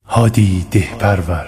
هادی دهپرور.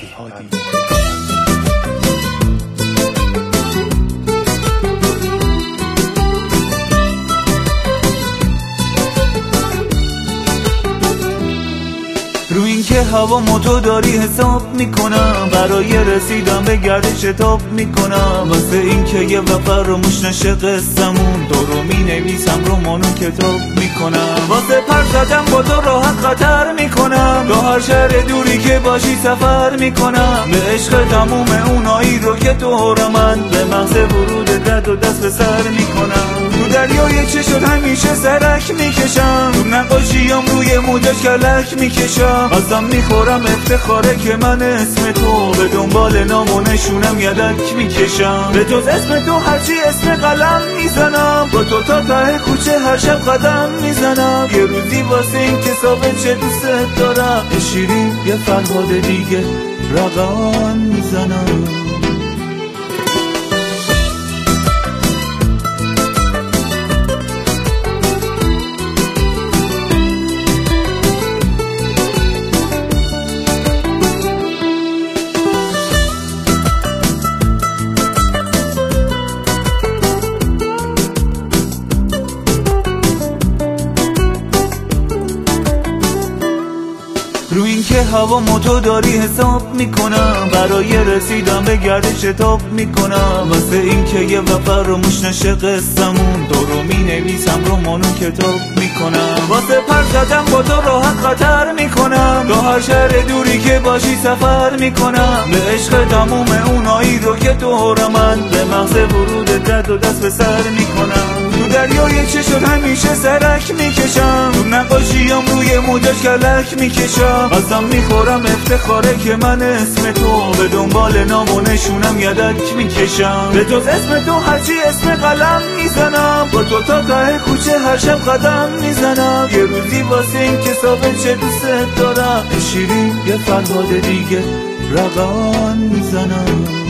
رو این که هوامو تو داری حساب میکنم، برای رسیدن به گردش شتاب میکنم، واسه این که یه وفر فراموش نشه قصمون، تو رو مینویسم رومانو کتاب میکنم، واسه پر زدم با تو راحت خطر میکنم، تا هر شهر دوری که باشی سفر میکنم، به عشق تموم اونایی رو که تو من به مغز ورود دد و دست به سر میکنم، تو دریای چه شد همیشه سرک میکشم، تو نقاشیام روی موجش کلک میکشم، ازم میخورم افتخاره که من اسم تو به دنبال نام و نشونم یدک میکشم، به جز اسم تو هرچی اسم قلم میزنم، با تو تا ته کوچه هر شب قدم میزنم، یه روزی واسه این که ثابت چه دوست دارم، شیرین یه فرهاد دیگه رقم میزنم. رو این که هوامو تو داری حساب میکنم، برای رسیدن به گردش شتاب میکنم، واسه این که یه وفر فراموش نشه قصمون، تو رو مینویسم رومانو کتاب میکنم، واسه پر زدم با تو راحت خطر میکنم، تا هر شهر دوری که باشی سفر میکنم، به عشق تموم اونایی رو که تو من به مغز ورود دد و دست به سر میکنم، تو دریای چه شد همیشه سرک میکشم، تو نقاشیام روی موجش کلک میکشم، ازم میخورم افتخاره که من اسم تو به دنبال نام و نشونم یدک میکشم، به جز اسم تو هرچی اسم قلم میزنم، با تو تا ته کوچه هر شب قدم میزنم، یه روزی واسه این که ثابت چه دوست دارم، شیرین یه فرهاد دیگه رقم میزنم.